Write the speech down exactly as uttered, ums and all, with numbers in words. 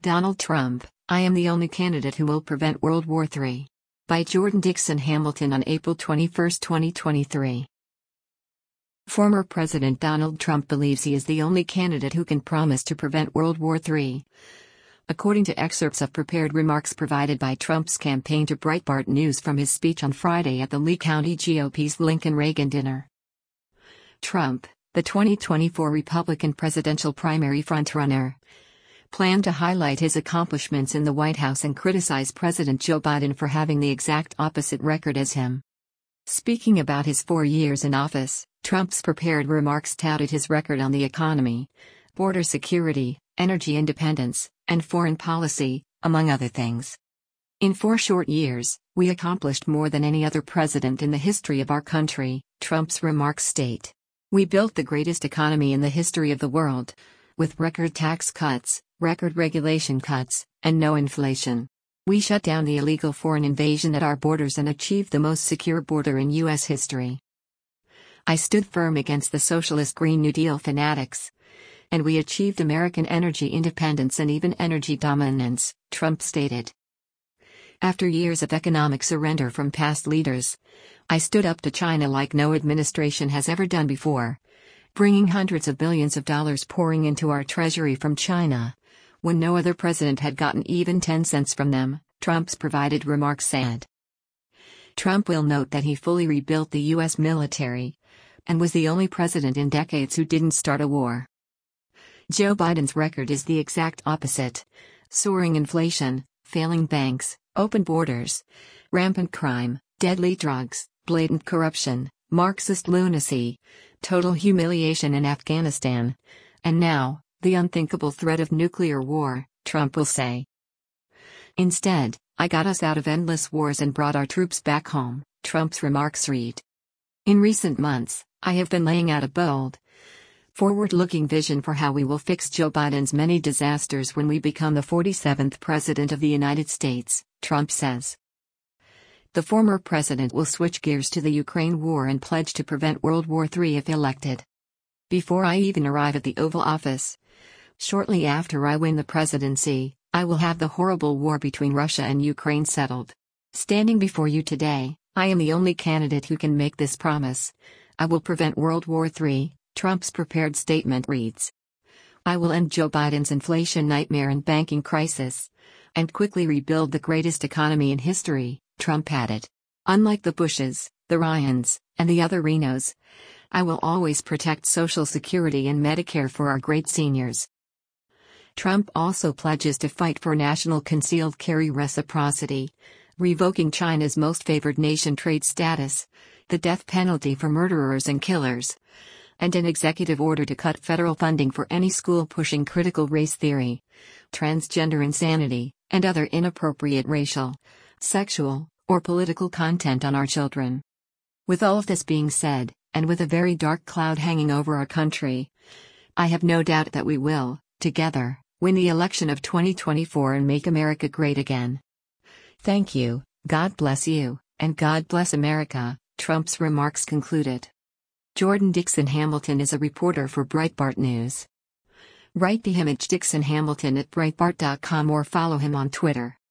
Donald Trump, I am the only candidate who will prevent World War Three. By Jordan Dixon Hamilton on April twenty-first, twenty twenty-three. Former President Donald Trump believes he is the only candidate who can promise to prevent World War Three. According to excerpts of prepared remarks provided by Trump's campaign to Breitbart News from his speech on Friday at the Lee County G O P's Lincoln-Reagan dinner. Trump, the twenty twenty-four Republican presidential primary frontrunner, planned to highlight his accomplishments in the White House and criticize President Joe Biden for having the exact opposite record as him. Speaking about his four years in office, Trump's prepared remarks touted his record on the economy, border security, energy independence, and foreign policy, among other things. In four short years, we accomplished more than any other president in the history of our country, Trump's remarks state. We built the greatest economy in the history of the world, with record tax cuts, record regulation cuts, and no inflation. We shut down the illegal foreign invasion at our borders and achieved the most secure border in U S history. I stood firm against the socialist Green New Deal fanatics. And we achieved American energy independence and even energy dominance, Trump stated. After years of economic surrender from past leaders, I stood up to China like no administration has ever done before, bringing hundreds of billions of dollars pouring into our treasury from China, when no other president had gotten even ten cents from them, Trump's provided remarks said. Trump will note that he fully rebuilt the U S military, and was the only president in decades who didn't start a war. Joe Biden's record is the exact opposite: soaring inflation, failing banks, open borders, rampant crime, deadly drugs, blatant corruption, Marxist lunacy, total humiliation in Afghanistan, and now, the unthinkable threat of nuclear war, Trump will say. Instead, I got us out of endless wars and brought our troops back home, Trump's remarks read. In recent months, I have been laying out a bold, forward-looking vision for how we will fix Joe Biden's many disasters when we become the forty-seventh President of the United States, Trump says. The former president will switch gears to the Ukraine war and pledge to prevent World War Three if elected. Before I even arrive at the Oval Office, shortly after I win the presidency, I will have the horrible war between Russia and Ukraine settled. Standing before you today, I am the only candidate who can make this promise. I will prevent World War Three, Trump's prepared statement reads. I will end Joe Biden's inflation nightmare and banking crisis, and quickly rebuild the greatest economy in history, Trump added. Unlike the Bushes, the Ryans, and the other Renos, I will always protect Social Security and Medicare for our great seniors. Trump also pledges to fight for national concealed carry reciprocity, revoking China's most favored nation trade status, the death penalty for murderers and killers, and an executive order to cut federal funding for any school pushing critical race theory, transgender insanity, and other inappropriate racial, sexual, or political content on our children. With all of this being said, and with a very dark cloud hanging over our country, I have no doubt that we will, together, win the election of twenty twenty-four and make America great again. Thank you, God bless you, and God bless America, Trump's remarks concluded. Jordan Dixon Hamilton is a reporter for Breitbart News. Write to him at Dixon Hamilton at Breitbart dot com or follow him on Twitter.